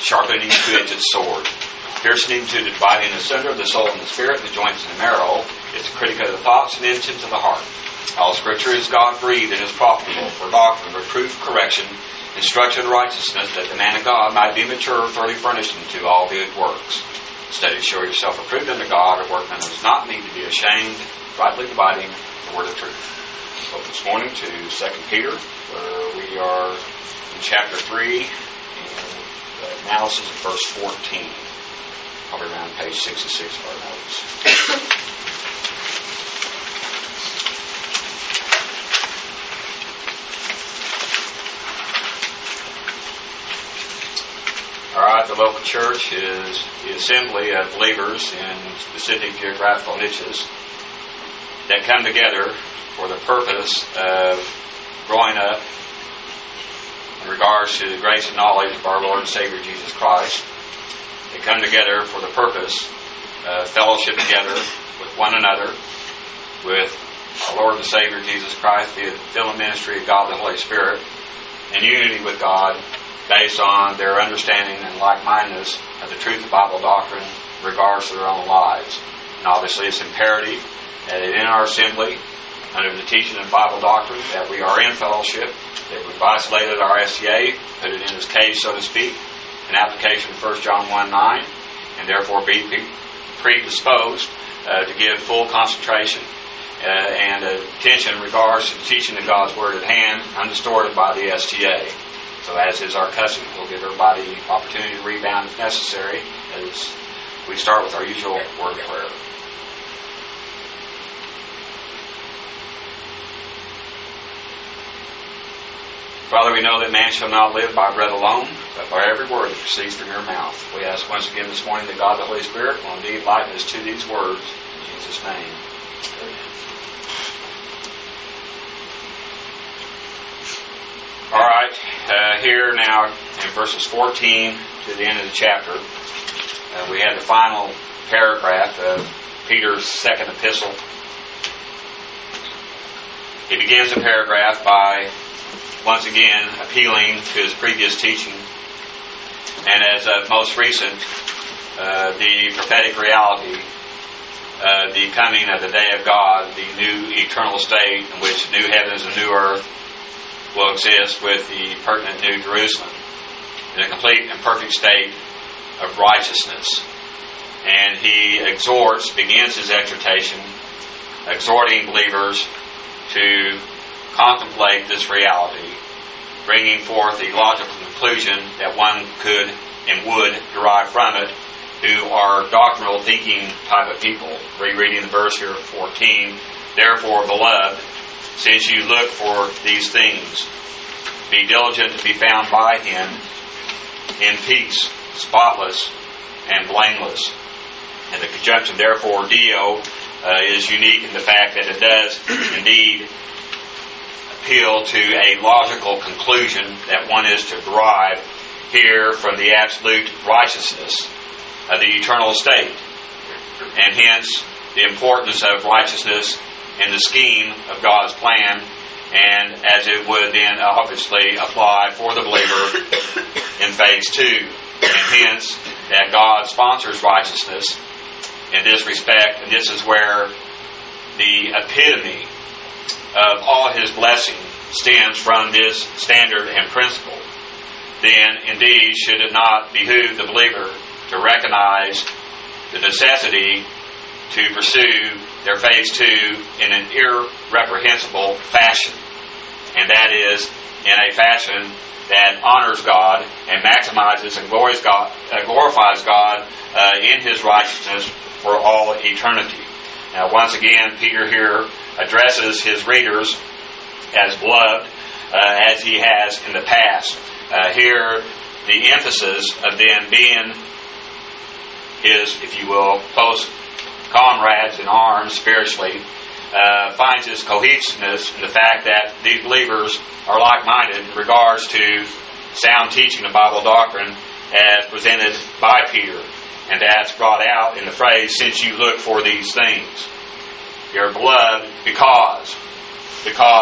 sharpening a two-edged sword, piercing to the dividing asunder of the soul and the spirit, the joints and the marrow. It's a critic of the thoughts and intentions of the heart. All Scripture is God-breathed and is profitable for doctrine, reproof, correction, instruction in righteousness, that the man of God might be mature, thoroughly furnished unto all good works. Study to show yourself approved unto God, a workman who does not need to be ashamed, rightly dividing the word of truth. So this morning to 2 Peter, where we are in chapter 3, and the analysis of verse 14. Probably around page 66 of our notes. Alright, the local church is the assembly of believers in specific geographical niches that come together for the purpose of growing up in regards to the grace and knowledge of our Lord and Savior Jesus Christ. They come together for the purpose of fellowship together with one another, with our Lord and Savior Jesus Christ, the filling ministry of God the Holy Spirit, in unity with God, based on their understanding and like-mindedness of the truth of Bible doctrine in regards to their own lives. And obviously it's imperative that in our assembly, under the teaching of Bible doctrine, that we are in fellowship, that we've isolated our SCA, put it in its cage, so to speak, an application of 1 John 1:9, and therefore be predisposed to give full concentration and attention in regards to the teaching of God's Word at hand, undistorted by the STA. So as is our custom, we'll give everybody the opportunity to rebound if necessary, as we start with our usual word of prayer. Father, we know that man shall not live by bread alone, but by every word that proceeds from your mouth. We ask once again this morning that God the Holy Spirit will indeed lighten us to these words. In Jesus' name. Amen. Alright, here now in verses 14 to the end of the chapter, we have the final paragraph of Peter's second epistle. He begins the paragraph by once again appealing to his previous teaching, and as of most recent, the prophetic reality, the coming of the day of God, the new eternal state in which new heavens and new earth will exist with the pertinent New Jerusalem in a complete and perfect state of righteousness. And he begins his exhortation, exhorting believers to contemplate this reality, bringing forth the logical conclusion that one could and would derive from it, who are doctrinal thinking type of people. Rereading the verse here, 14, therefore, beloved, since you look for these things, be diligent to be found by him in peace, spotless and blameless. And the conjunction, therefore, Dio, is unique in the fact that it does indeed appeal to a logical conclusion that one is to derive here from the absolute righteousness of the eternal state, and hence the importance of righteousness in the scheme of God's plan, and as it would then obviously apply for the believer in phase 2. And hence that God sponsors righteousness in this respect, and this is where the epitome of all his blessing stems from this standard and principle. Then indeed should it not behoove the believer to recognize the necessity to pursue their phase 2 in an irreprehensible fashion, and that is in a fashion that honors God and maximizes and glorifies God in his righteousness for all eternity. Now, once again, Peter here addresses his readers as beloved, as he has in the past. Here, the emphasis of them being his, if you will, close comrades in arms spiritually, finds its cohesiveness in the fact that these believers are like-minded in regards to sound teaching of Bible doctrine as presented by Peter, and that's brought out in the phrase, since you look for these things. You're beloved because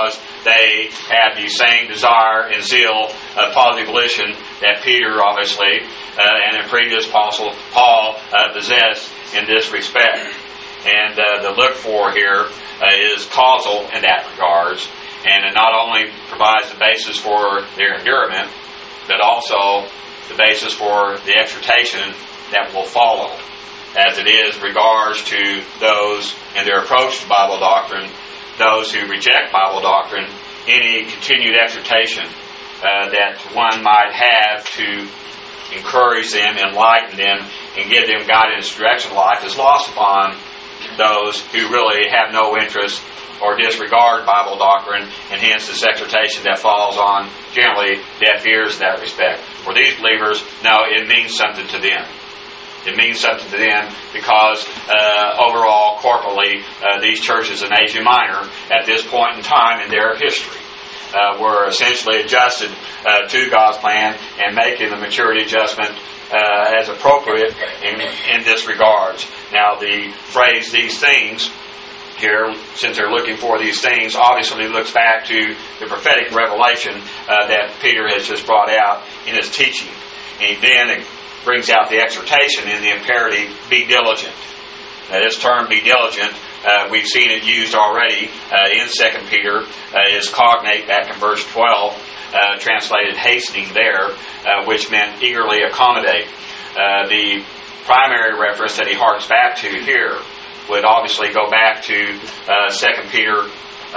they have the same desire and zeal of positive volition that Peter, obviously, and the previous apostle Paul possessed in this respect. And the look for here is causal in that regards, and it not only provides the basis for their endurance, but also the basis for the exhortation that will follow, as it is regards to those in their approach to Bible doctrine, those who reject Bible doctrine, any continued exhortation that one might have to encourage them, enlighten them, and give them guidance, direction in life is lost upon those who really have no interest or disregard Bible doctrine, and hence this exhortation that falls on generally deaf ears in that respect. For these believers, no, it means something to them. It means something to them because overall, corporately, these churches in Asia Minor at this point in time in their history were essentially adjusted to God's plan and making the maturity adjustment as appropriate in this regards. Now, the phrase "these things" here, since they're looking for these things, obviously looks back to the prophetic revelation that Peter has just brought out in his teaching. And then brings out the exhortation in the imperative, be diligent. Now, this term, be diligent, we've seen it used already in 2 Peter, is cognate back in verse 12, translated hastening there, which meant eagerly accommodate. The primary reference that he harks back to here would obviously go back to 2 Peter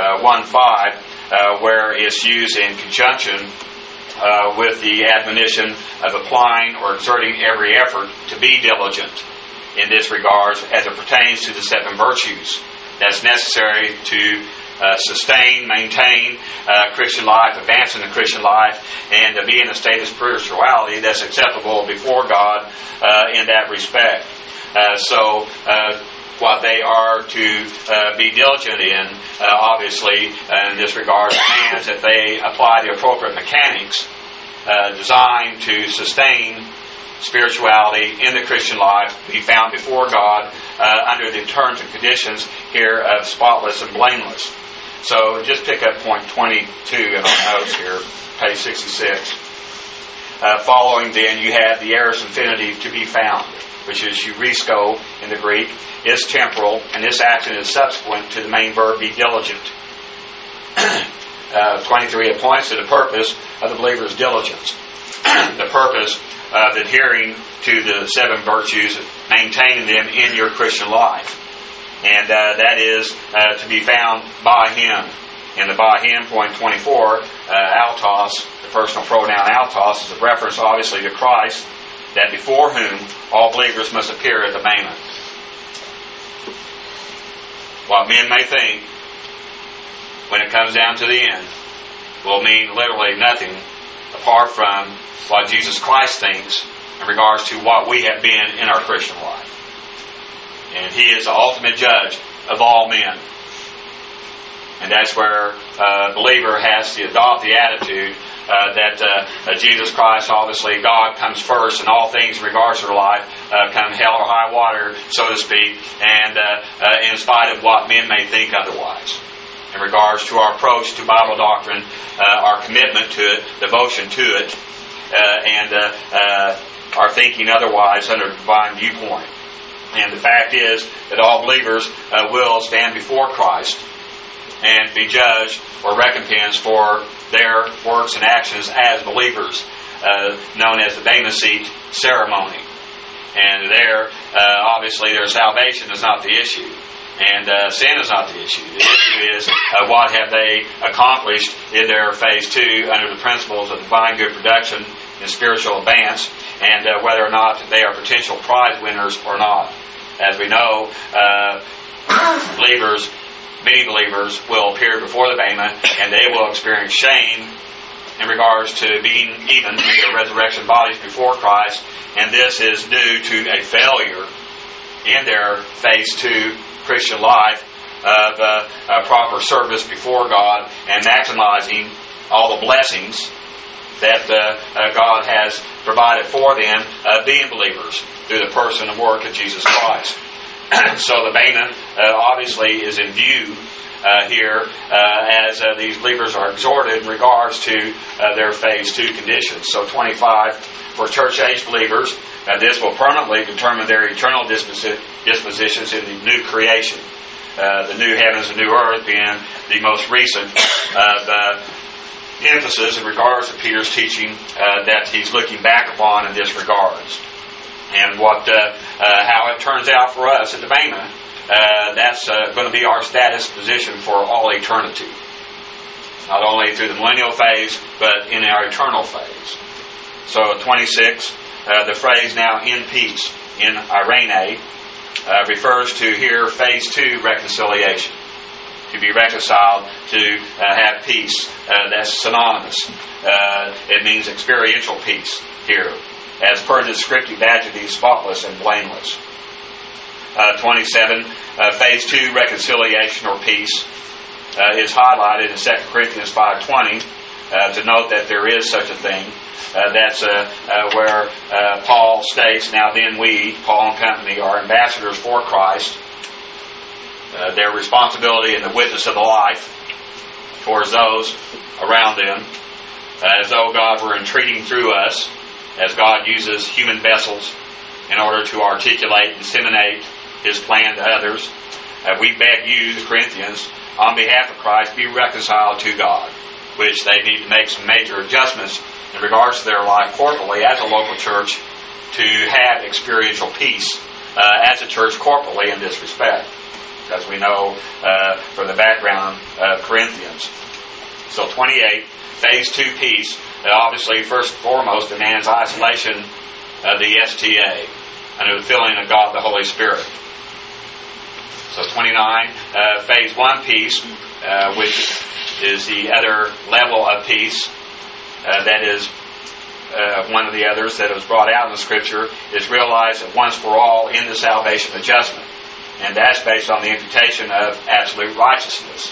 1:5, where it's used in conjunction with the admonition of applying or exerting every effort to be diligent in this regard as it pertains to the 7 virtues that's necessary to sustain, maintain Christian life, advance in the Christian life, and to be in a state of spirituality that's acceptable before God in that respect. What they are to be diligent in, obviously, in this regard, demands that they apply the appropriate mechanics designed to sustain spirituality in the Christian life, be found before God under the terms and conditions here of spotless and blameless. So just pick up point 22 in our notes here, page 66. Following then, you have the aorist infinitive to be found, which is eurisko in the Greek, is temporal, and this action is subsequent to the main verb, be diligent. 23, it points to the purpose of the believer's diligence. The purpose of adhering to the 7 virtues, maintaining them in your Christian life. And that is to be found by Him. And the by Him, point 24, autos, the personal pronoun autos, is a reference obviously to Christ, that before whom all believers must appear at the Bema. What men may think, when it comes down to the end, will mean literally nothing apart from what Jesus Christ thinks in regards to what we have been in our Christian life. And He is the ultimate judge of all men. And that's where a believer has to adopt the attitude that Jesus Christ, obviously, God comes first in all things in regards to their life, come hell or high water, so to speak, and in spite of what men may think otherwise. In regards to our approach to Bible doctrine, our commitment to it, devotion to it, and our thinking otherwise under the divine viewpoint. And the fact is that all believers will stand before Christ and be judged or recompensed for their works and actions as believers, known as the Bema Seat ceremony. And there, obviously, their salvation is not the issue. And sin is not the issue. The issue is what have they accomplished in their phase 2 under the principles of divine good production and spiritual advance, and whether or not they are potential prize winners or not. As we know, many believers will appear before the Bema, and they will experience shame in regards to being even in their resurrection bodies before Christ, and this is due to a failure in their phase 2 Christian life of proper service before God and maximizing all the blessings that God has provided for them, being believers through the person and work of Jesus Christ. So the Bema obviously is in view here as these believers are exhorted in regards to their phase 2 conditions. So 25, for church-age believers, this will permanently determine their eternal dispositions in the new creation. The new heavens and new earth being the most recent emphasis in regards to Peter's teaching that he's looking back upon in this regards. And how it turns out for us at the Bema, that's going to be our status position for all eternity. Not only through the millennial phase, but in our eternal phase. So 26, the phrase now in peace, in Irene, refers to here phase 2 reconciliation. To be reconciled, to have peace. That's synonymous. It means experiential peace here, as per the descriptive adjective, spotless and blameless. 27, phase 2 reconciliation or peace is highlighted in 2 Corinthians 5:20 to note that there is such a thing. That's where Paul states, now then we, Paul and company, are ambassadors for Christ. Their responsibility in the witness of the life towards those around them, as though God were entreating through us, as God uses human vessels in order to articulate and disseminate His plan to others. We beg you, the Corinthians, on behalf of Christ, be reconciled to God, which they need to make some major adjustments in regards to their life corporately as a local church to have experiential peace as a church corporately in this respect, as we know from the background of Corinthians. So 28, phase 2 peace, obviously first and foremost demands isolation of the STA under the filling of God the Holy Spirit. So 29, phase 1 peace, which is the other level of peace, that is one of the others that was brought out in the Scripture, is realized that once for all in the salvation adjustment. And that's based on the imputation of absolute righteousness.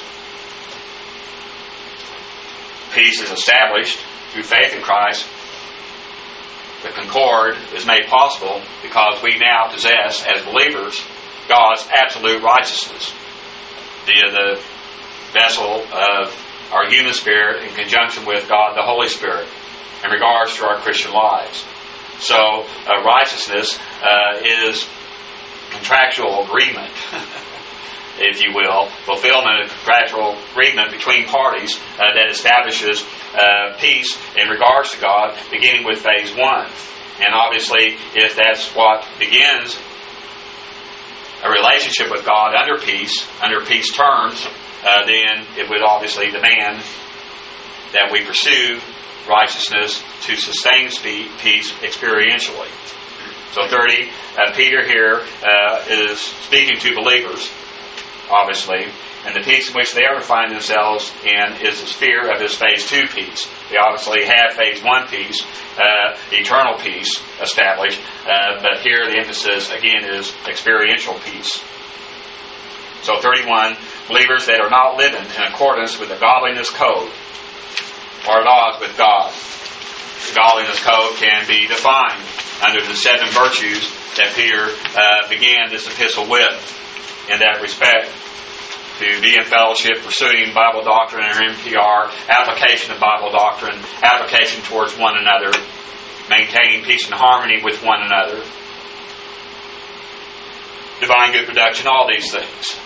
Peace is established through faith in Christ. The concord is made possible because we now possess, as believers, God's absolute righteousness via the vessel of our human spirit in conjunction with God the Holy Spirit in regards to our Christian lives. So righteousness is contractual agreement, if you will, fulfillment of contractual agreement between parties that establishes peace in regards to God, beginning with phase 1. And obviously, if that's what begins a relationship with God under peace terms, then it would obviously demand that we pursue righteousness to sustain peace experientially. So 30, Peter here is speaking to believers, obviously, and the peace in which they ever find themselves in is the sphere of his phase 2 peace. They obviously have phase 1 peace, eternal peace established, but here the emphasis again is experiential peace. So 31, believers that are not living in accordance with the godliness code are at odds with God. The godliness code can be defined under the 7 virtues that Peter began this epistle with. In that respect, to be in fellowship, pursuing Bible doctrine or MPR, application of Bible doctrine, application towards one another, maintaining peace and harmony with one another, divine good production, all these things.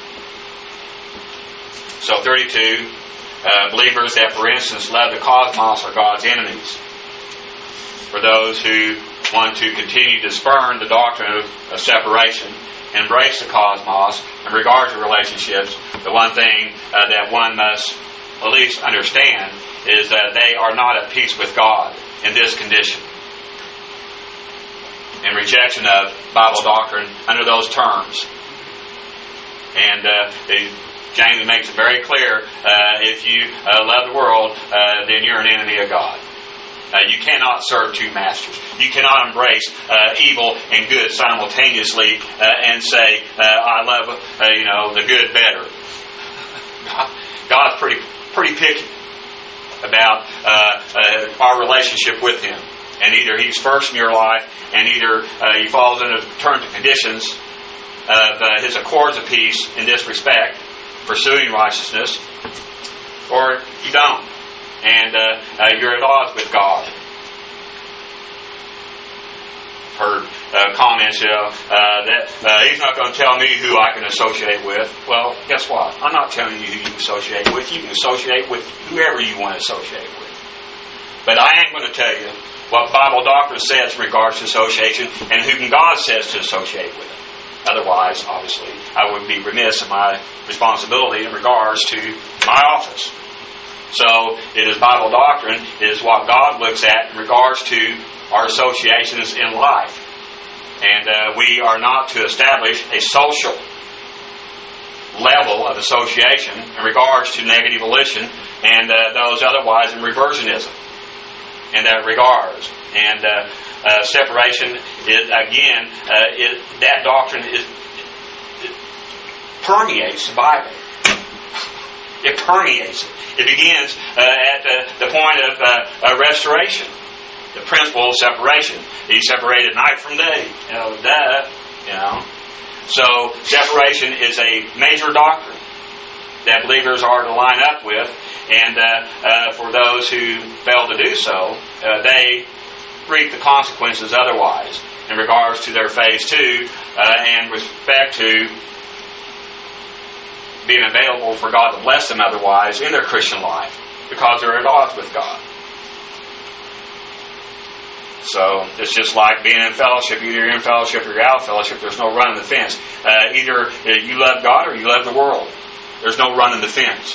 So 32, believers that, for instance, love the cosmos are God's enemies. For those who want to continue to spurn the doctrine of separation, embrace the cosmos in regard to relationships, the one thing that one must at least understand is that they are not at peace with God in this condition. In rejection of Bible doctrine under those terms. And James makes it very clear, if you love the world, then you're an enemy of God. You cannot serve two masters. You cannot embrace evil and good simultaneously and say, I love the good better. God's pretty picky about our relationship with Him. And either He's first in your life, and either He falls into terms and conditions of His accords of peace in this respect, pursuing righteousness, or you don't. And you're at odds with God. Heard comments, that he's not going to tell me who I can associate with. Well, guess what? I'm not telling you who you can associate with. You can associate with whoever you want to associate with. But I am going to tell you what Bible doctrine says in regards to association and who God says to associate with. Otherwise, obviously, I would be remiss in my responsibility in regards to my office. So, it is Bible doctrine, it is what God looks at in regards to our associations in life. And we are not to establish a social level of association in regards to negative volition and those otherwise in reversionism in that regards. And separation is, again, that doctrine it permeates the Bible. It permeates it. It begins at the point of restoration. The principle of separation. He separated night from day. So, separation is a major doctrine that believers are to line up with. And for those who fail to do so, they reap the consequences otherwise in regards to their phase 2 and respect to being available for God to bless them otherwise in their Christian life because they're at odds with God. So it's just like being in fellowship. Either you're in fellowship or you're out of fellowship. There's no running the fence. Either you love God or you love the world. There's no running the fence.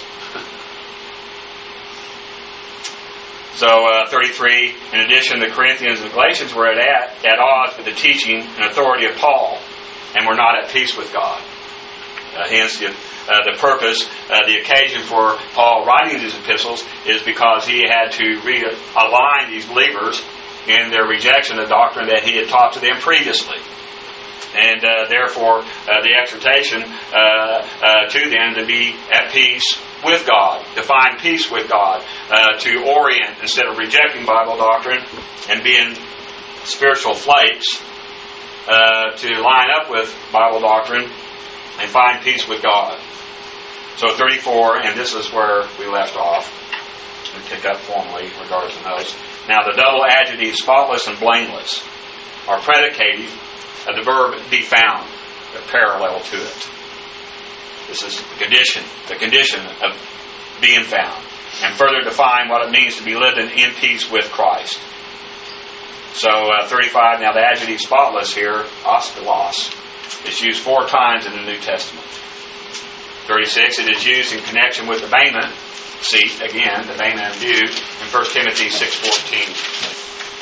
So 33, in addition, the Corinthians and Galatians were at odds with the teaching and authority of Paul and were not at peace with God. Hence, the purpose, the occasion for Paul writing these epistles is because he had to realign these believers in their rejection of the doctrine that he had taught to them previously. And therefore, the exhortation to them to be at peace with God, to find peace with God, to orient instead of rejecting Bible doctrine and being spiritual flakes, to line up with Bible doctrine and find peace with God. So 34, and this is where we left off. We pick up formally in regards to those. Now the double adjective, spotless and blameless, are predicative of the verb be found, the parallel to it. This is the condition of being found, and further define what it means to be living in peace with Christ. So 35, now the adjective spotless here, ostelos, is used 4 times in the New Testament. 36, it is used in connection with the Bema seat, again, the Bema in view, in 1 Timothy 6:14.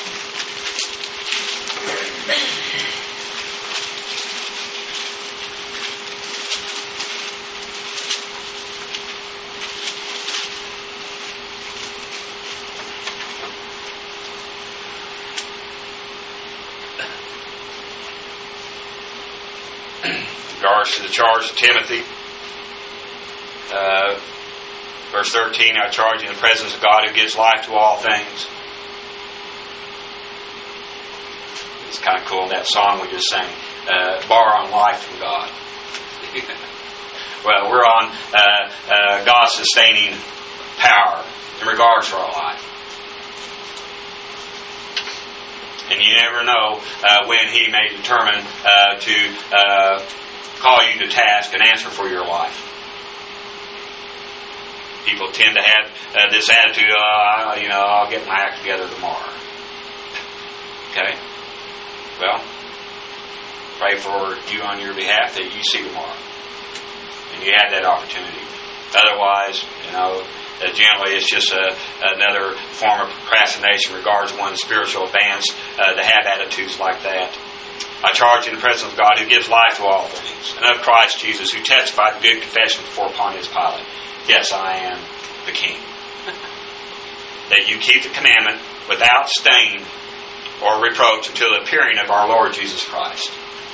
To the charge to Timothy, verse 13, I charge you in the presence of God who gives life to all things. It's kind of cool, that song we just sang, borrowing life from God. Well, we're on God's sustaining power in regards to our life. And you never know when He may determine to call you to task and answer for your life. People tend to have this attitude, I'll get my act together tomorrow. Okay? Well, pray for you on your behalf that you see tomorrow. And you have that opportunity. Otherwise, generally it's just another form of procrastination regards one's spiritual advance to have attitudes like that. I charge you in the presence of God who gives life to all things, and of Christ Jesus who testified the good confession before Pontius Pilate. Yes, I am the King. That you keep the commandment without stain or reproach until the appearing of our Lord Jesus Christ.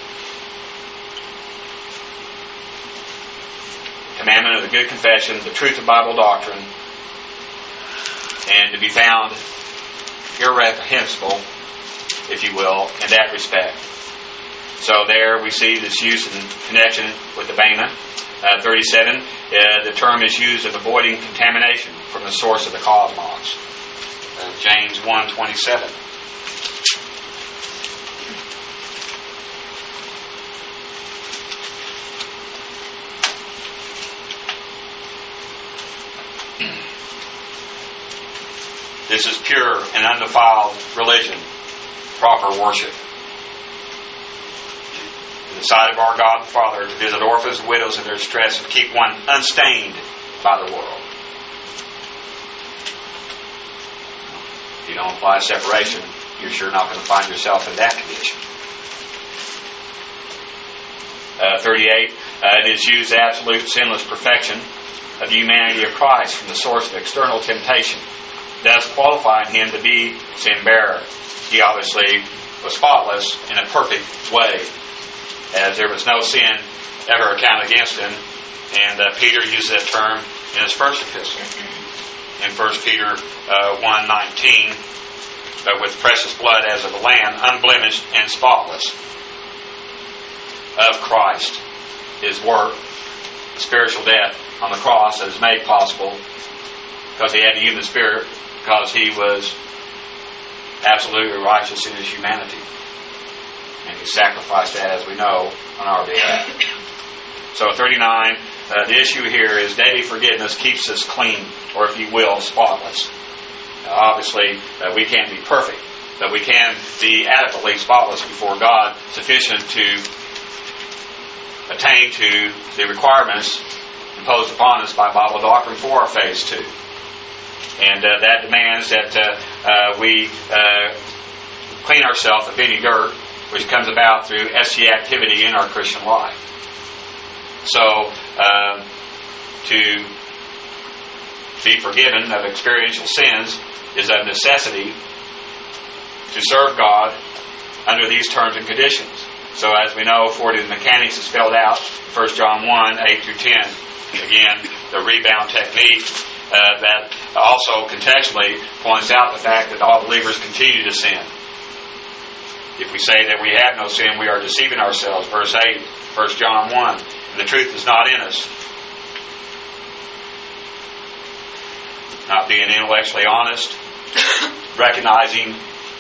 Commandment of the good confession, the truth of Bible doctrine, and to be found irreprehensible, if you will, in that respect. So there we see this use in connection with the Bema, 37, the term is used of avoiding contamination from the source of the cosmos. James 1:27. This is pure and undefiled religion, proper worship. In the sight of our God and Father, to visit orphans and widows in their distress and keep one unstained by the world. If you don't apply separation, you're sure not going to find yourself in that condition. 38, it is used absolute sinless perfection of the humanity of Christ from the source of external temptation, thus qualifying him to be sin bearer. He obviously was spotless in a perfect way, as there was no sin ever accounted against him. And Peter used that term in his first epistle. In 1 Peter 1:19, but with precious blood as of a lamb, unblemished and spotless, of Christ, his work, the spiritual death on the cross that is made possible because he had a human spirit, because he was absolutely righteous in his humanity. And he sacrificed that, as we know, on our behalf. So 39, the issue here is daily forgiveness keeps us clean, or if you will, spotless. Obviously, we can't be perfect, but we can be adequately spotless before God, sufficient to attain to the requirements imposed upon us by Bible doctrine for our phase 2. And that demands that we clean ourselves of any dirt, which comes about through SC activity in our Christian life. So, to be forgiven of experiential sins is a necessity to serve God under these terms and conditions. So, as we know, according to the mechanics is spelled out, 1 John 1:8-10. Again, the rebound technique that also contextually points out the fact that all believers continue to sin. If we say that we have no sin, we are deceiving ourselves. Verse 8, 1 John 1. And the truth is not in us. Not being intellectually honest, recognizing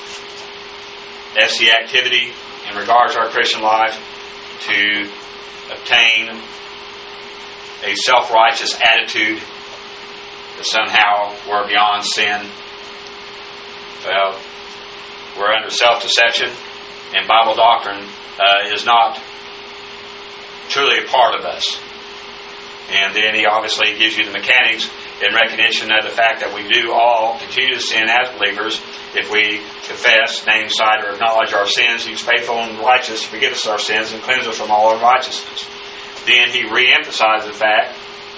SC activity in regards to our Christian life to obtain a self-righteous attitude that somehow we're beyond sin. Well, we're under self-deception, and Bible doctrine is not truly a part of us. And then he obviously gives you the mechanics in recognition of the fact that we do all continue to sin as believers. If we confess, name, cite, or acknowledge our sins, he's faithful and righteous to forgive us our sins and cleanse us from all unrighteousness. Then he re-emphasizes the fact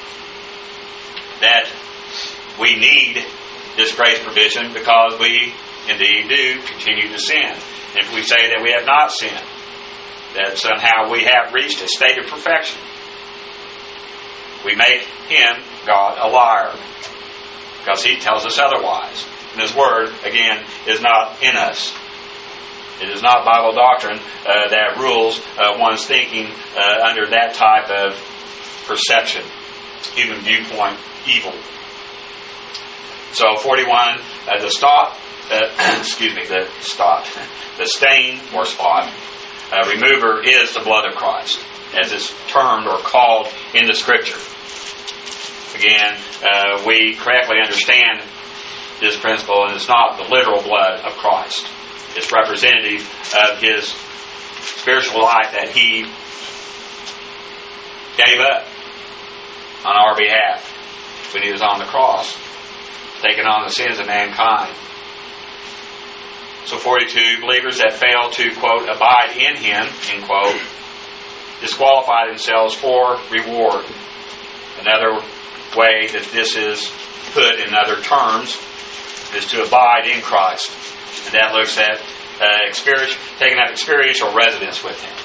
that we need this grace provision because we indeed do continue to sin. If we say that we have not sinned, that somehow we have reached a state of perfection, we make him, God, a liar, because he tells us otherwise. And his word, again, is not in us. It is not Bible doctrine that rules one's thinking under that type of perception, human viewpoint, evil. So 41, the stain or spot remover is the blood of Christ, as it's termed or called in the Scripture. Again, we correctly understand this principle, and it's not the literal blood of Christ. It's representative of his spiritual life that he gave up on our behalf when he was on the cross, taking on the sins of mankind. So 42, believers that fail to, quote, abide in him, end quote, disqualify themselves for reward. Another way that this is put in other terms is to abide in Christ. And that looks at taking up experiential residence with him.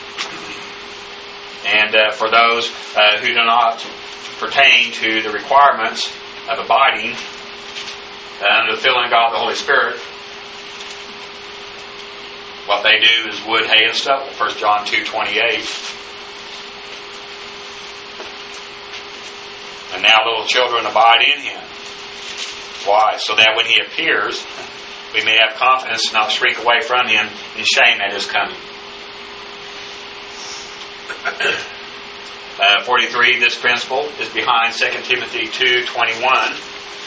And for those who do not pertain to the requirements of abiding under the filling of God the Holy Spirit, what they do is wood, hay, and stubble. 1 John 2:28. And now little children abide in Him. Why? So that when He appears, we may have confidence, not shrink away from Him in shame at His coming. 43, this principle is behind 2 Timothy 2:21.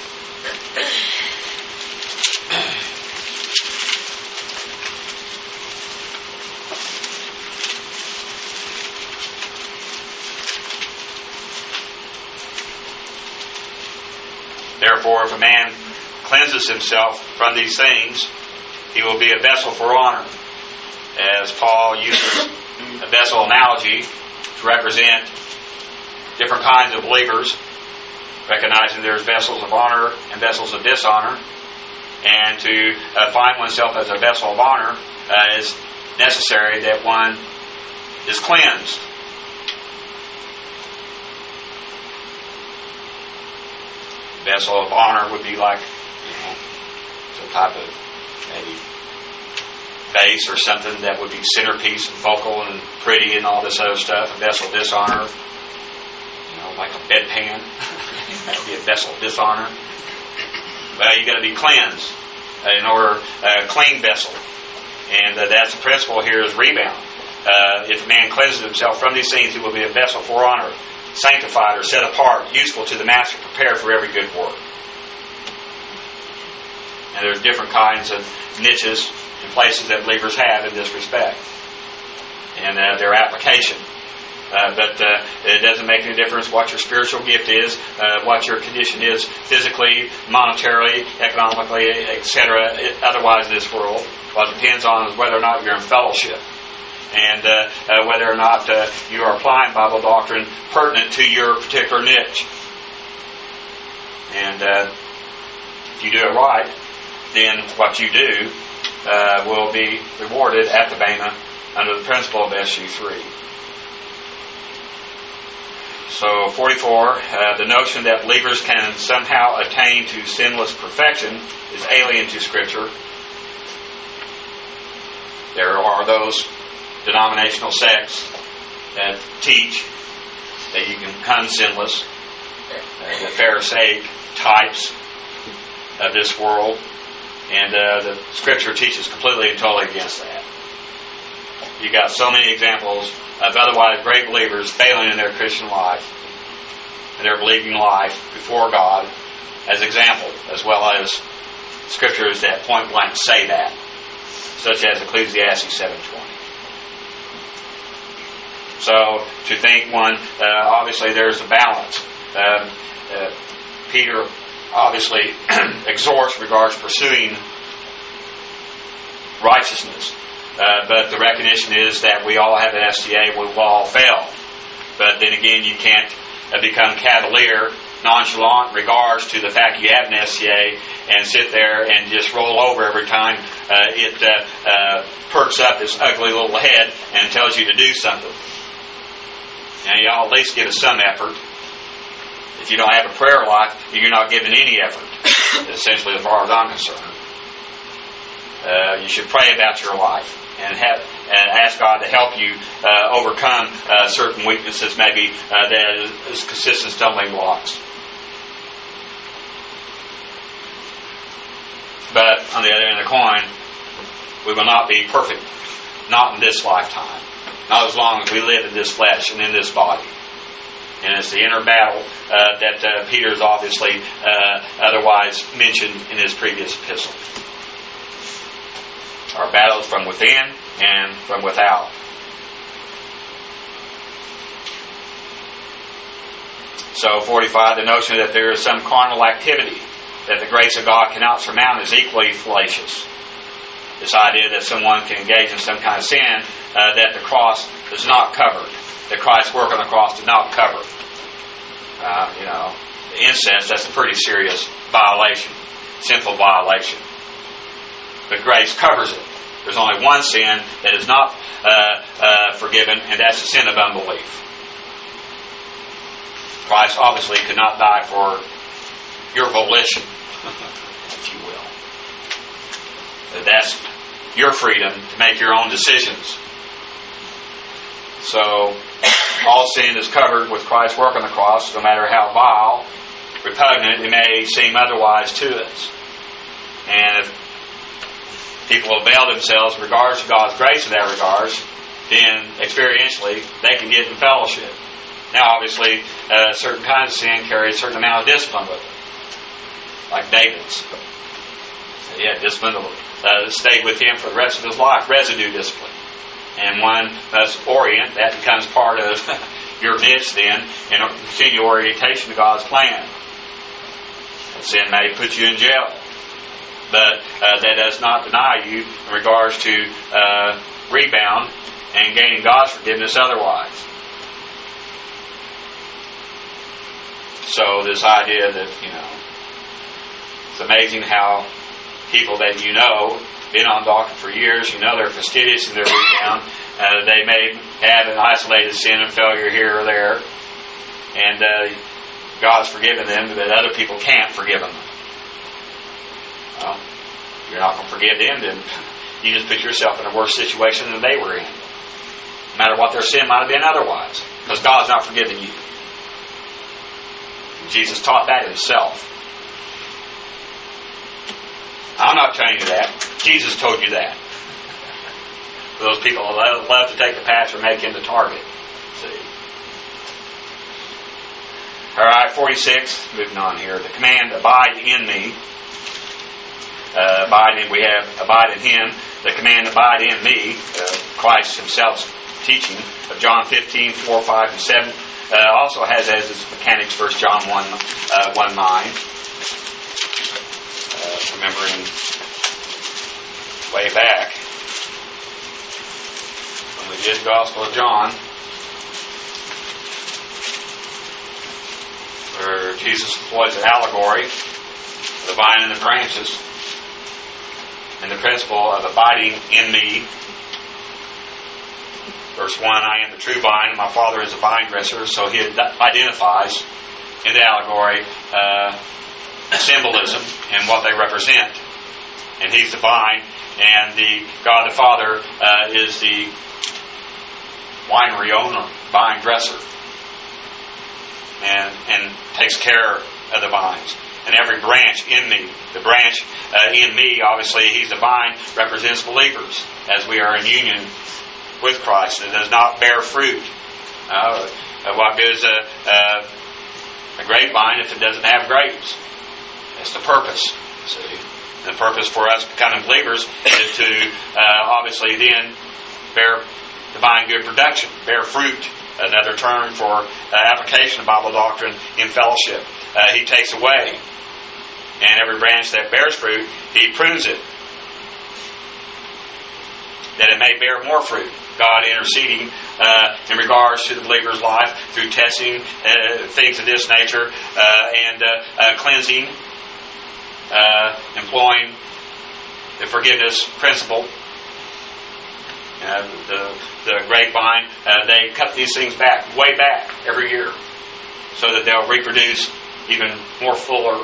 Therefore, if a man cleanses himself from these things, he will be a vessel for honor. As Paul uses a vessel analogy to represent different kinds of believers, recognizing there's vessels of honor and vessels of dishonor. And to find oneself as a vessel of honor is necessary that one is cleansed. Vessel of honor would be like, some type of maybe vase or something that would be centerpiece and focal and pretty and all this other stuff. A vessel of dishonor, like a bedpan. That would be a vessel of dishonor. Well, you got to be cleansed in order clean vessel, and that's the principle here is rebound. If a man cleanses himself from these things, he will be a vessel for honor, sanctified or set apart, useful to the master, prepared for every good work. And there's different kinds of niches and places that believers have in this respect, and their application. But it doesn't make any difference what your spiritual gift is, what your condition is physically, monetarily, economically, etc. Otherwise in this world. What it depends on is whether or not you're in fellowship, and whether or not you are applying Bible doctrine pertinent to your particular niche. And if you do it right, then what you do will be rewarded at the Bema under the principle of SU3. So 44, the notion that believers can somehow attain to sinless perfection is alien to Scripture. There are those denominational sects that teach that you can become sinless, the Pharisaic types of this world, and the Scripture teaches completely and totally against that. You got so many examples of otherwise great believers failing in their Christian life and their believing life before God as example, as well as scriptures that point blank say that, such as Ecclesiastes 7:20. So to think one, obviously there's a balance. Peter obviously exhorts in regards to pursuing righteousness. But the recognition is that we all have an STA, we will all fail. But then again, you can't become cavalier, nonchalant in regards to the fact you have an STA and sit there and just roll over every time it perks up its ugly little head and tells you to do something. Now, you all at least give it some effort. If you don't have a prayer life, you're not giving any effort, essentially, as far as I'm concerned. You should pray about your life and ask God to help you overcome certain weaknesses, maybe that is consistent stumbling blocks. But on the other end of the coin, we will not be perfect, not in this lifetime, not as long as we live in this flesh and in this body. And it's the inner battle that Peter's obviously otherwise mentioned in his previous epistle. Our battle is from within and from without. So 45, the notion that there is some carnal activity that the grace of God cannot surmount is equally fallacious. This idea that someone can engage in some kind of sin that the cross is not covered, that Christ's work on the cross did not cover. The incest, that's a pretty serious violation, sinful violation. But grace covers it. There's only one sin that is not forgiven, and that's the sin of unbelief. Christ obviously could not die for your volition, if you will. That's your freedom to make your own decisions. So, all sin is covered with Christ's work on the cross, no matter how vile, repugnant it may seem otherwise to us. And if people avail themselves in regards to God's grace in that regards, then experientially they can get in fellowship. Now, obviously, certain kinds of sin carry a certain amount of discipline with it, like David's. He had discipline to stay with him for the rest of his life, residue discipline. And one must orient, that becomes part of your midst then, and continue orientation to God's plan. Sin may put you in jail, but that does not deny you in regards to rebound and gaining God's forgiveness otherwise. So this idea that, it's amazing how people that been on doctrine for years, they're fastidious in their rebound. They may have an isolated sin and failure here or there, and God's forgiven them, but other people can't forgive them. Well, you're not going to forgive them, then you just put yourself in a worse situation than they were in. No matter what their sin might have been otherwise, because God's not forgiven you. Jesus taught that himself. I'm not telling you that. Jesus told you that. For those people who love to take the pastor and make him the target. See. Alright, 46, moving on here. The command, abide in me. We have abide in him. The command, abide in me. Christ himself's teaching of John 15, 4, 5, and 7. Also has as its mechanics 1 John 1:9. Remembering way back when we did the Gospel of John, where Jesus employs an allegory, the vine and the branches, and the principle of abiding in me. Verse 1, I am the true vine, and my Father is a vine dresser. So he identifies in the allegory symbolism and what they represent. And he's the vine, and the God the Father is the winery owner, vine dresser, and takes care of the vines. And every branch in me, the branch in me, obviously he's the vine, represents believers as we are in union with Christ. It does not bear fruit. What good is a grapevine if it doesn't have grapes? That's the purpose. See, the purpose for us becoming believers is to obviously then bear divine good production, bear fruit. Another term for application of Bible doctrine in fellowship. He takes away, and every branch that bears fruit, he prunes it, that it may bear more fruit. God interceding in regards to the believer's life through testing, things of this nature, and cleansing, employing the forgiveness principle. The grapevine, they cut these things way back every year, so that they'll reproduce even more full,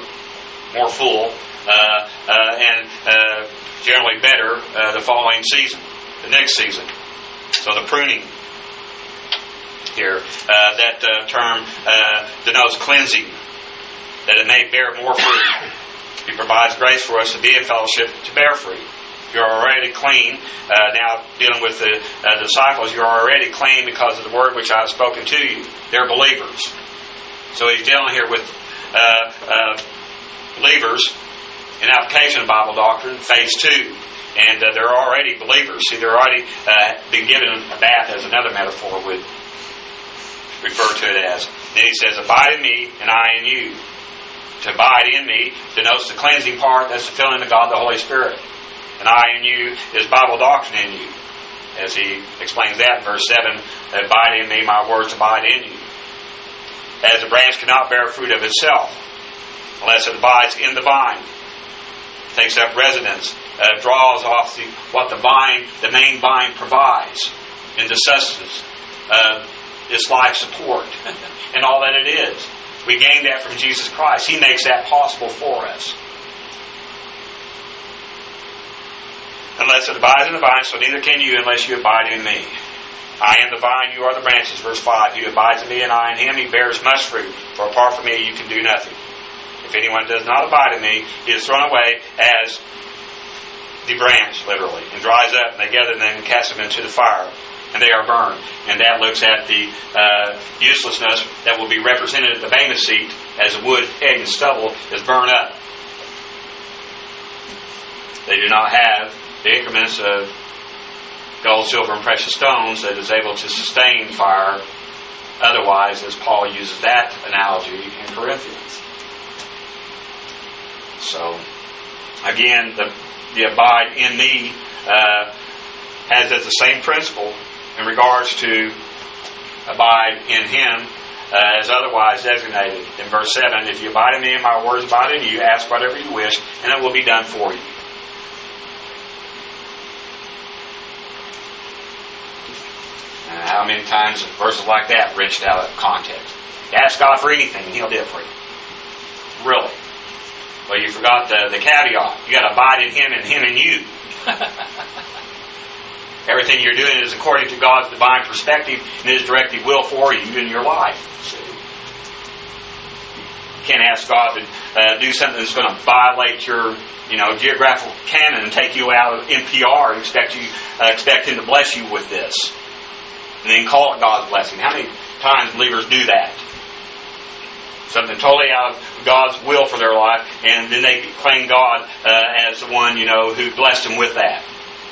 and generally better the following season, the next season. So the pruning here, that term denotes cleansing, that it may bear more fruit. He provides grace for us to be in fellowship, to bear fruit. You're already clean. Now, dealing with the disciples, you're already clean because of the word which I have spoken to you. They're believers. So he's dealing here with believers in application of Bible doctrine, phase 2. And they're already believers. See, they're already been given a bath, as another metaphor would refer to it as. Then he says, abide in me, and I in you. To abide in me denotes the cleansing part. That's the filling of God the Holy Spirit. And I in you is Bible doctrine in you. As he explains that in verse 7, abide in me, my words abide in you. As the branch cannot bear fruit of itself unless it abides in the vine. Takes up residence, draws off what the main vine provides in the sustenance, its life support, and all that it is. We gain that from Jesus Christ. He makes that possible for us. Unless it abides in the vine, so neither can you unless you abide in me. I am the vine, you are the branches. Verse 5, he who abides in me and I in him, he bears much fruit. For apart from me, you can do nothing. If anyone does not abide in me, he is thrown away as the branch, literally, and dries up, and they gather them and cast them into the fire, and they are burned. And that looks at the uselessness that will be represented at the Bema seat as the wood, hay, and stubble is burned up. They do not have the increments of gold, silver, and precious stones that is able to sustain fire otherwise, as Paul uses that analogy in Corinthians. So, again, the abide in me has the same principle in regards to abide in him as otherwise designated. In verse 7, if you abide in me and my words abide in you, ask whatever you wish, and it will be done for you. How many times verses like that wrenched out of context? You ask God for anything, and He'll do it for you. Really. Well, you forgot the caveat. You got to abide in Him and Him in you. Everything you're doing is according to God's divine perspective and His directive will for you in your life. So, you can't ask God to do something that's going to violate your geographical canon and take you out of NPR and expect Him to bless you with this. And then call it God's blessing. How many times believers do that? Something totally out of God's will for their life, and then they claim God as the one, who blessed them with that.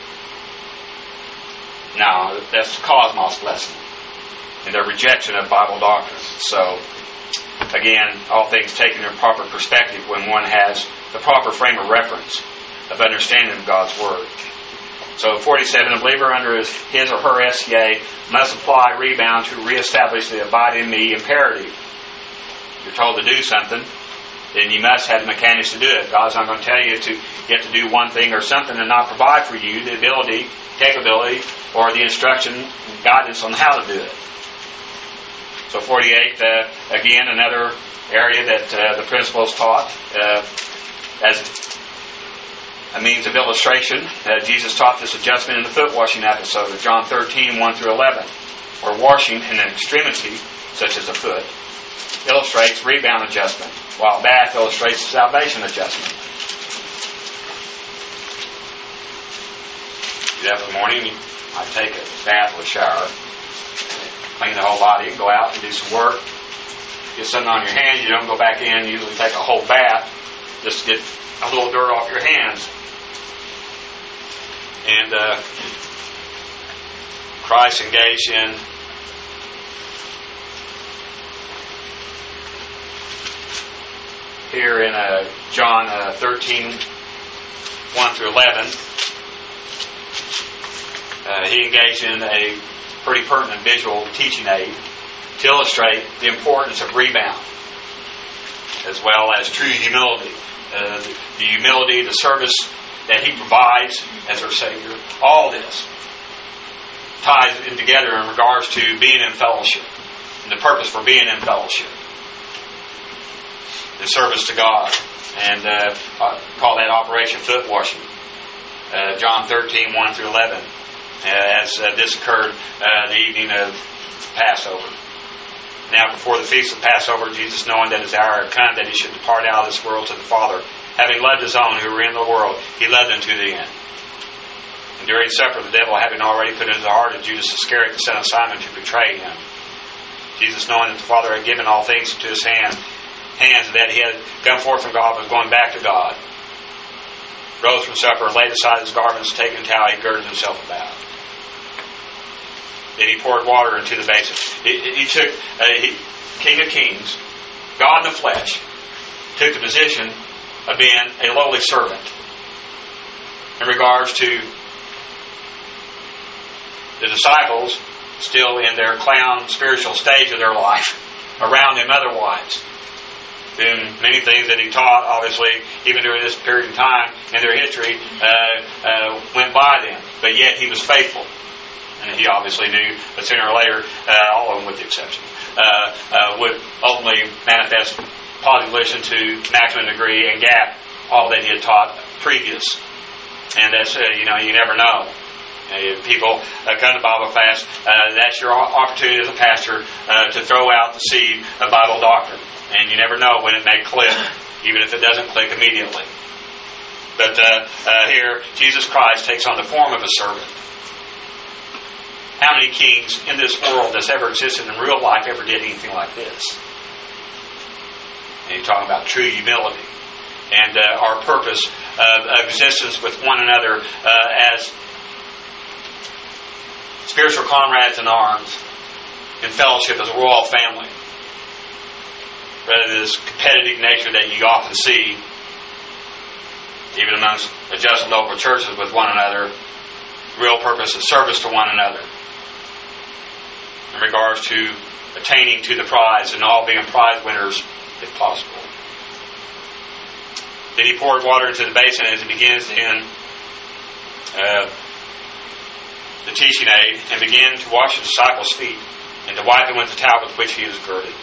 No, that's cosmos blessing and their rejection of Bible doctrine. So, again, all things taken in proper perspective when one has the proper frame of reference of understanding of God's Word. So 47, a believer under his or her SCA must apply rebound to reestablish the abide in me imperative. You're told to do something, then you must have the mechanics to do it. God's not going to tell you you have to do one thing or something and not provide for you the ability, capability, or the instruction, guidance on how to do it. So 48, again, another area that the principle is taught as a means of illustration. Jesus taught this adjustment in the foot washing episode of John 13, 1 through 11, where washing in an extremity, such as the foot, illustrates rebound adjustment, while bath illustrates salvation adjustment. You get up in the morning, you might take a bath or a shower, clean the whole body, go out and do some work, get something on your hands. You don't go back in, usually take a whole bath just to get a little dirt off your hands. And Christ engaged in here in John 13, 1 through 11. He engaged in a pretty pertinent visual teaching aid to illustrate the importance of rebound, as well as true humility. The humility, the service that He provides as our Savior, all this ties in together in regards to being in fellowship and the purpose for being in fellowship, the service to God, and call that Operation Foot Washing. John 13, 1 through 11, as this occurred the evening of Passover. Now before the feast of Passover, Jesus, knowing that his hour had come, that he should depart out of this world to the Father, having loved his own who were in the world, he led them to the end. And during supper, the devil having already put into the heart of Judas Iscariot, the son of Simon, to betray him. Jesus, knowing that the Father had given all things into his hands, that he had come forth from God, was going back to God, rose from supper, laid aside his garments, taking a towel, he girded himself about. Then he poured water into the basin. He took King of Kings, God in the flesh, took the position of being a lowly servant in regards to the disciples still in their clown spiritual stage of their life, around him otherwise. Then many things that he taught, obviously, even during this period of time in their history, went by them. But yet he was faithful. And he obviously knew that sooner or later, all of them with the exception, would ultimately manifest positive volition to maximum degree and gap all that he had taught previous. And that's, you never know. People come to Bible fast. That's your opportunity as a pastor to throw out the seed of Bible doctrine. And you never know when it may click, even if it doesn't click immediately. But here, Jesus Christ takes on the form of a servant. How many kings in this world that's ever existed in real life ever did anything like this? And you're talking about true humility and our purpose of existence with one another as spiritual comrades in arms, in fellowship as a royal family. Rather than this competitive nature that you often see, even amongst adjusted local churches with one another, real purpose is service to one another in regards to attaining to the prize and all being prize winners if possible. Then he poured water into the basin as he begins in the teaching aid and began to wash the disciples' feet and to wipe them with the towel with which he was girded.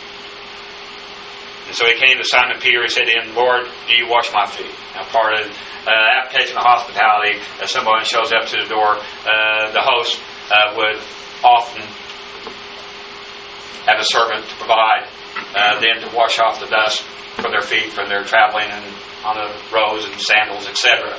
And so he came to Simon Peter and said to him, Lord, do you wash my feet? Now part of application of hospitality, if someone shows up to the door, the host would often have a servant to provide them to wash off the dust from their feet from their traveling and on the roads and sandals, etc.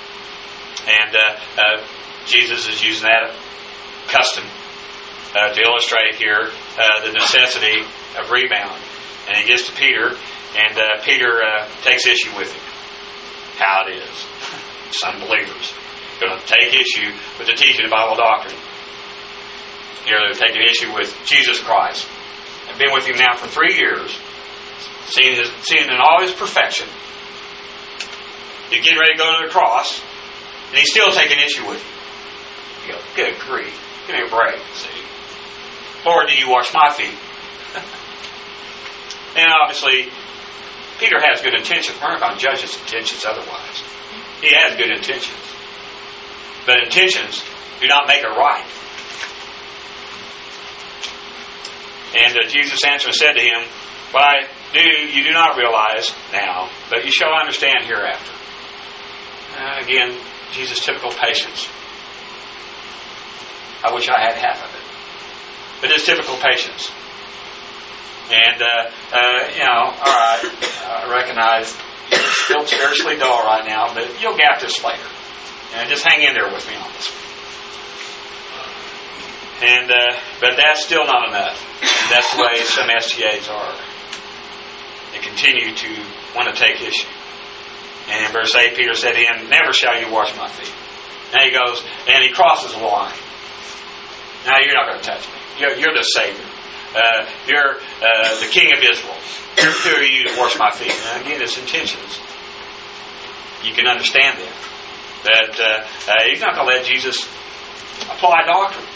And Jesus is using that custom to illustrate here the necessity of rebound. And he gets to Peter, and Peter takes issue with him. How it is. Some believers going to take issue with the teaching of Bible doctrine. Here they're taking issue with Jesus Christ. I've been with him now for 3 years, seeing in all his perfection. He's getting ready to go to the cross, and he's still taking issue with him. You go, good grief. Give me a break, see. Lord, do you wash my feet? And obviously, Peter has good intentions. We're not going to judge his intentions otherwise. He has good intentions. But intentions do not make it right. And Jesus answered and said to him, what I do, you do not realize now, but you shall understand hereafter. Again, Jesus' typical patience. I wish I had half of it. But his typical patience. And, all right, I recognize you're still spiritually dull right now, but you'll get this later. And just hang in there with me on this one. And, but that's still not enough. That's the way some STAs are. They continue to want to take issue. And in verse 8, Peter said to him, never shall you wash my feet. Now he goes, and he crosses the line. Now you're not going to touch me. You're the Savior. You're the King of Israel. Who are you to wash my feet? Now again, his intentions. You can understand them. That he's not going to let Jesus apply doctrine.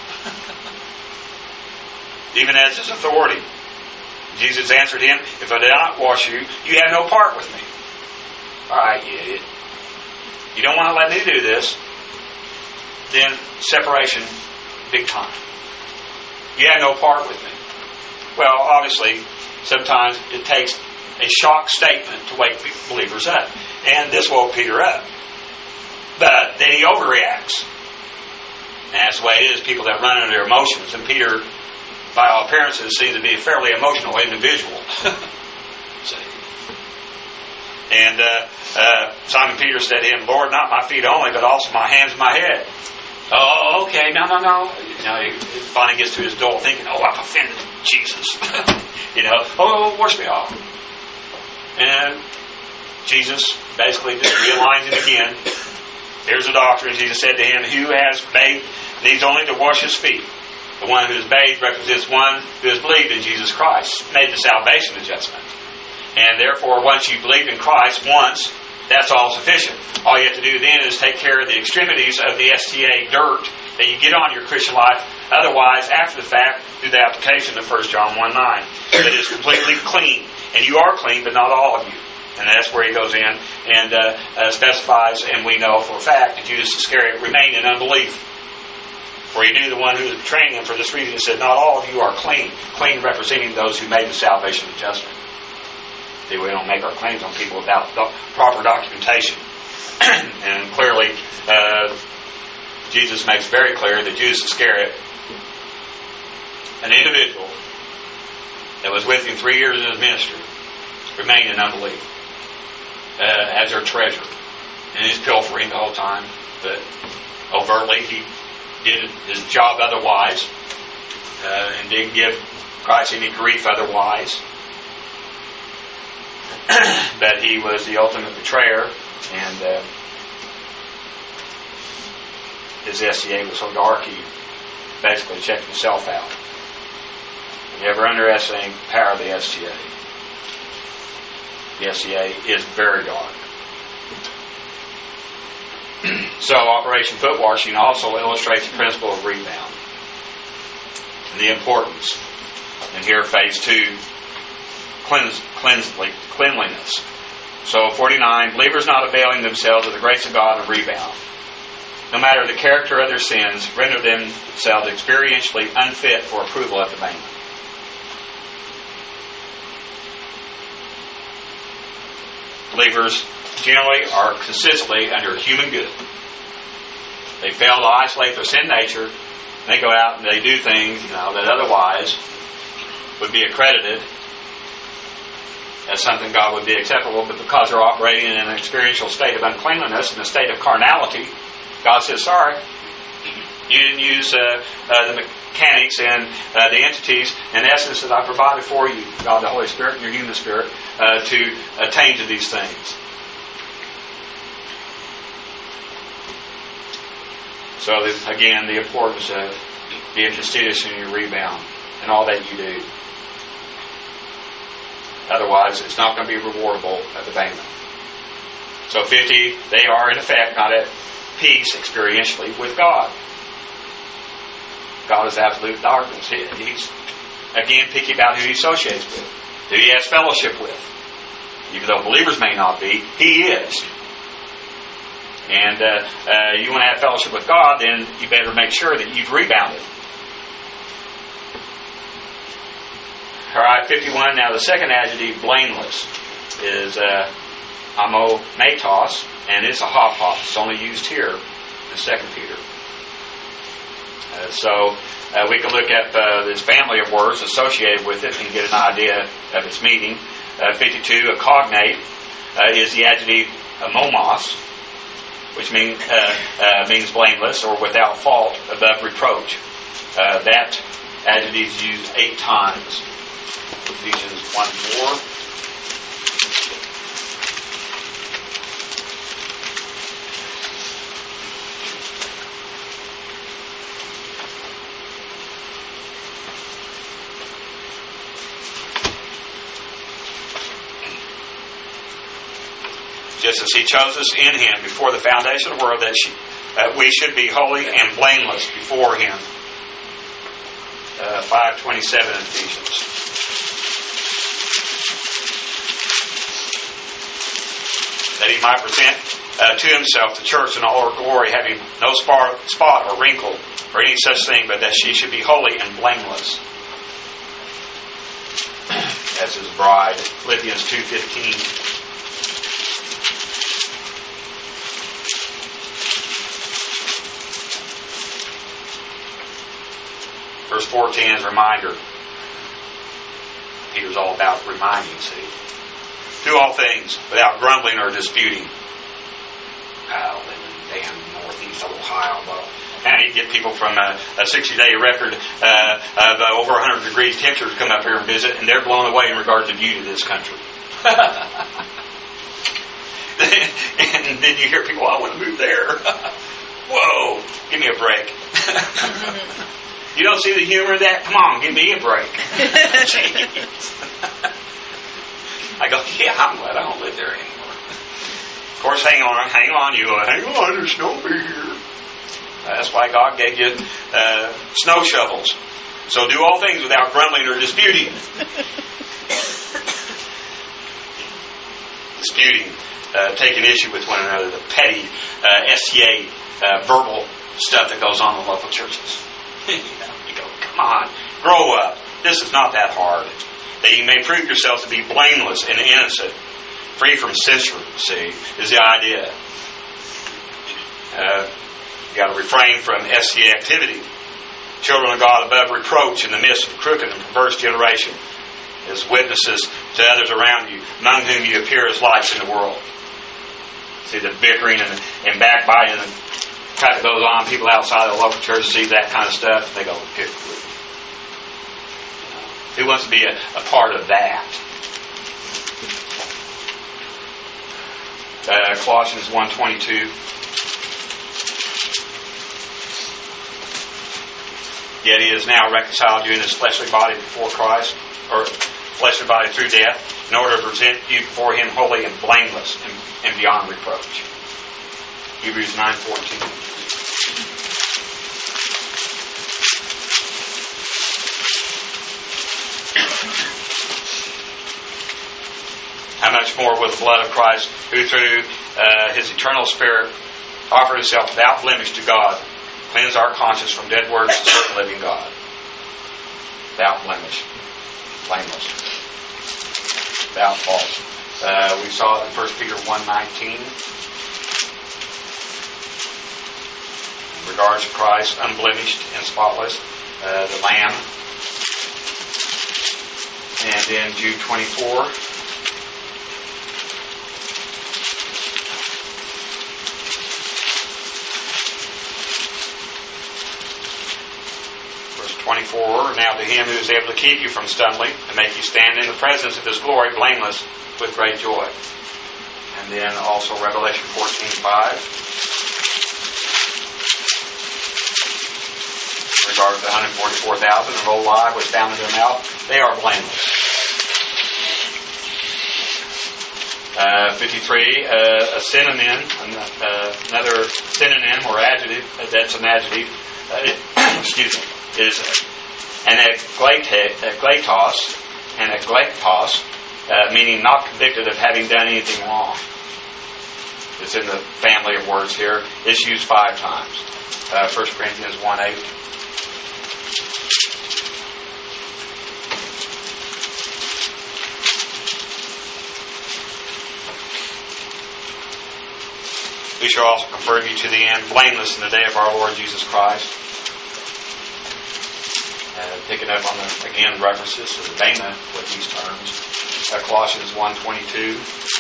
Even as his authority. Jesus answered him, if I do not wash you, you have no part with me. Alright, you idiot. You don't want to let me do this, then separation, big time. You have no part with me. Well, obviously, sometimes it takes a shock statement to wake believers up. And this woke Peter up. But then he overreacts. And that's the way it is, people that run into their emotions. And Peter, by all appearances, seems to be a fairly emotional individual. See? And Simon Peter said to him, Lord, not my feet only, but also my hands and my head. Oh, okay, no. He finally gets to his dull thinking, I've offended Jesus. Wash me off. And Jesus basically just realigns it again. Here's the doctrine. Jesus said to him, who has bathed needs only to wash his feet. The one who is bathed represents one who has believed in Jesus Christ, made the salvation adjustment. And therefore, once you believe in Christ once, that's all sufficient. All you have to do then is take care of the extremities of the STA dirt that you get on your Christian life. Otherwise, after the fact, do the application of 1 John 1:9. That is completely clean. And you are clean, but not all of you. And that's where he goes in and specifies, and we know for a fact that Judas Iscariot remained in unbelief. For he knew the one who was betraying him. For this reason he said, not all of you are clean. Clean representing those who made the salvation adjustment. See, we don't make our claims on people without proper documentation. And clearly, Jesus makes very clear that Judas Iscariot, an individual that was with him 3 years in his ministry, remained in unbelief as their treasurer. And he's pilfering the whole time, but overtly he did his job otherwise, and didn't give Christ any grief otherwise. But he was the ultimate betrayer, and his SCA was so dark he basically checked himself out. You ever underestimate the power of the SCA? The SCA is very dark. So Operation Foot Washing also illustrates the principle of rebound and the importance. And here, phase 2, cleanliness. So 49, believers not availing themselves of the grace of God and rebound. No matter the character of their sins, render themselves experientially unfit for approval at the banquet. Believers generally are consistently under human good. They fail to isolate their sin nature. They go out and they do things, that otherwise would be accredited as something God would be acceptable, but because they're operating in an experiential state of uncleanliness, in a state of carnality, God says, sorry, you didn't use the mechanics and the entities and essence that I provided for you, God the Holy Spirit and your human spirit, to attain to these things. So again, the importance of being fastidious in your rebound and all that you do. Otherwise, it's not going to be rewardable at the banquet. So 50, they are in effect not at peace experientially with God. God is absolute darkness. He's, again, picky about who he associates with, who he has fellowship with. Even though believers may not be, he is. And you want to have fellowship with God, then you better make sure that you've rebounded. All right, 51. Now the second adjective, blameless, is amomatos, and it's a hopos. It's only used here in 2 Peter. So we can look at this family of words associated with it and get an idea of its meaning. 52, a cognate, is the adjective momos, which means blameless or without fault, above reproach. That adjective is used 8 times. Ephesians 1:4. Just as he chose us in him before the foundation of the world, that we should be holy and blameless before him. 5:27 in Ephesians. That he might present to himself the church in all her glory, having no spot or wrinkle or any such thing, but that she should be holy and blameless as his bride. Philippians 2:15. Verse 14 is a reminder. Peter's all about reminding, see. Do all things without grumbling or disputing. Oh, damn Northeast Ohio. Well, now you get people from a 60-day record of over 100 degrees temperature to come up here and visit, and they're blown away in regard to the beauty of this country. And then you hear people, I want to move there. Whoa, give me a break. You don't see the humor in that? Come on, give me a break. Jeez. I go, yeah, I'm glad I don't live there anymore. Of course, hang on. You go, hang on, there's snow here. That's why God gave you snow shovels. So do all things without grumbling or disputing. Disputing, taking issue with one another, the petty SCA verbal stuff that goes on in local churches. You go, come on, grow up. This is not that hard. That you may prove yourselves to be blameless and innocent, free from censure, see, is the idea. You got to refrain from SCA activity. Children of God above reproach in the midst of a crooked and perverse generation, as witnesses to others around you, among whom you appear as lights in the world. See the bickering and backbiting and kind of goes on. People outside of the local church see that kind of stuff. They go, good. Who wants to be a part of that? Colossians 1:22. Yet he is now reconciled you in his fleshly body before Christ, or fleshly body through death, in order to present you before him holy and blameless and beyond reproach. Hebrews 9:14. How much more will the blood of Christ, who through his eternal Spirit offered himself without blemish to God, cleanse our conscience from dead works to serve the living God? Without blemish. Blameless. Without fault. We saw it in 1 Peter 1:19. In regards to Christ, unblemished and spotless, the Lamb. And in Jude 24. Verse 24, now to him who is able to keep you from stumbling and make you stand in the presence of his glory blameless with great joy. And then also Revelation 14:5. Regarding the 144,000 and old lie was found in their mouth, they are blameless. 53, a synonym, another synonym or adjective, that's an adjective, excuse me, is an eklektos, meaning not convicted of having done anything wrong. It's in the family of words here. It's used 5 times. 1 Corinthians 1:8. We shall also confirm you to the end, blameless in the day of our Lord Jesus Christ. Picking up on the, again, references to the Bema with these terms. Colossians 1:22.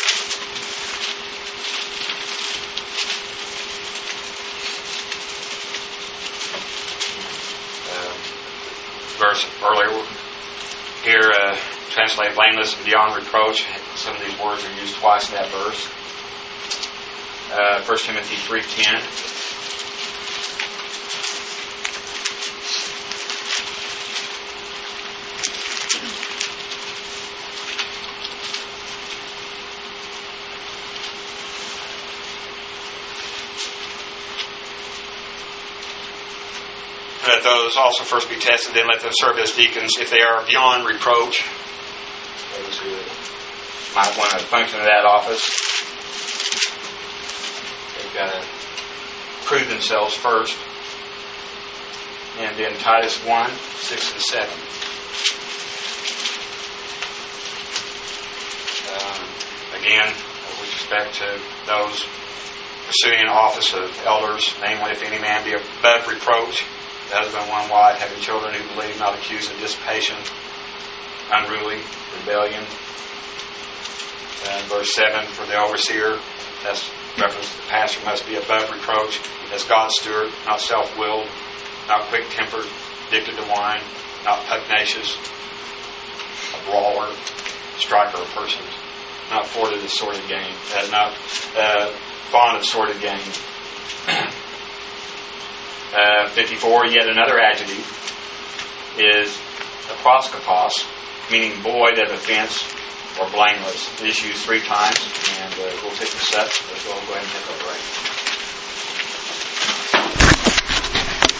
Verse earlier here, translated blameless and beyond reproach. Some of these words are used twice in that verse. 1 Timothy 3:10. Let those also first be tested, then let them serve as deacons if they are beyond reproach. Those who might want to function in that office, they've got to prove themselves first. And then Titus 1:6-7. Again, with respect to those pursuing an office of elders, namely, if any man be above reproach, the husband, one wife, having children who believe, not accused of dissipation, unruly, rebellion. And verse 7, for the overseer, that's reference to the pastor, must be above reproach, as God's steward, not self-willed, not quick-tempered, addicted to wine, not pugnacious, a brawler, striker of persons, not fond of the sordid gain, not fond of sordid gain. 54, yet another adjective is aproskopos, meaning void of offense or blameless. It is used 3 times, and we'll pick this up, so we'll go ahead and take a break.